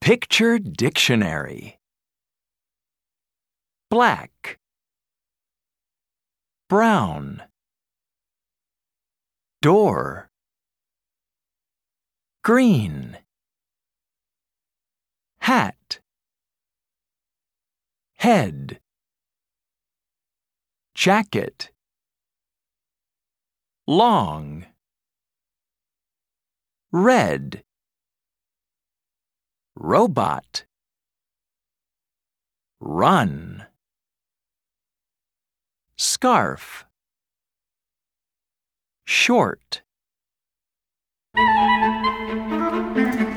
Picture dictionary. Black, brown, door, green, hat, head, jacket, long, red, robot, run, scarf, short.